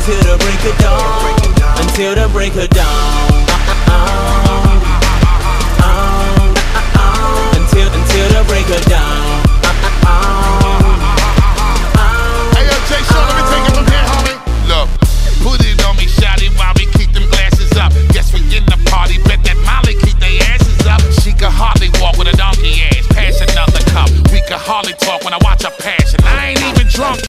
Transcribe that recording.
until the break of dawn. Until the break of dawn. Until the break of dawn. Hey yo, Jay Sean, let me take it from here, homie. Look, put it on me, shawty, while we keep them glasses up. Guess we in the party, bet that Molly keep they asses up. She could hardly walk with a donkey ass. Pass another cup. We could hardly talk when I watch her pass.